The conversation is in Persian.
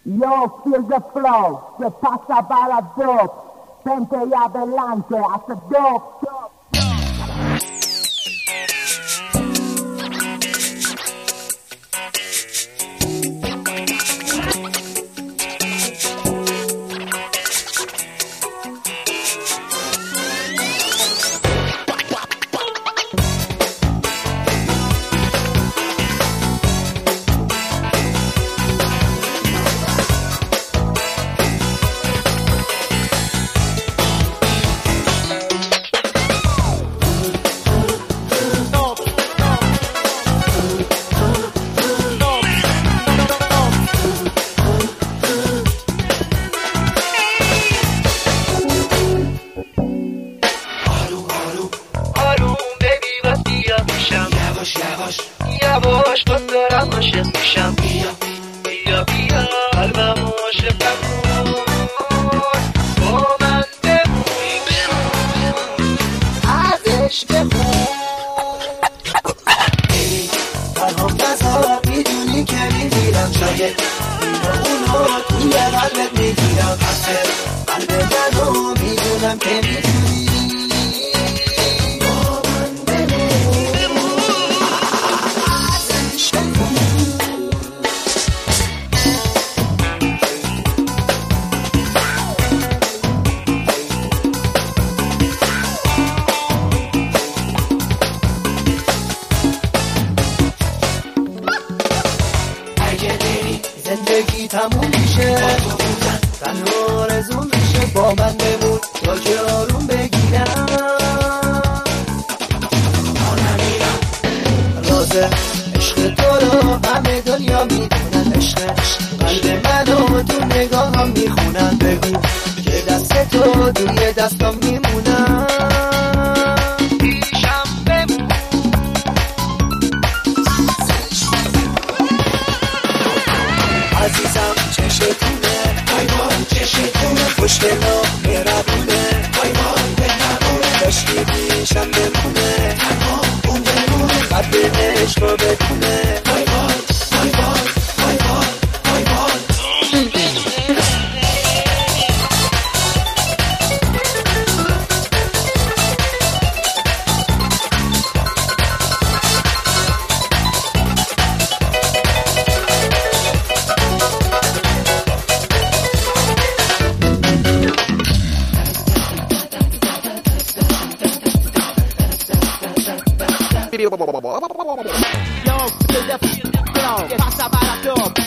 Yo, feel the flow, se pasa para dope, pente y adelante, hace dope. یواش باز دارم عاشق میشم بیا قلبم عاشقم با من بمون ازش بمون برام بزار میدونی که میگیرم شاید اینو اونو توی قلبت میگیرم قلب منو میدونم که میدونی زندگی تموم میشه تنها آرزوم میشه با من بمون تا که آروم بگیرم راز عشق تو رو همه دنیا میدونن عشق قلب منو تو نگاهم میخونن بگو که دست تو توی دستم میمونن پیشم بمون عزیزم چشتونه ایوان چشتونه خوشگلا مهربونه ایوان بهربونه داشتی پیشم بمونه تنها اون بمونه قد عشق رو بدونه ایوان ایوان ایوان ایوان Yo, feel the flow, que pasa para top.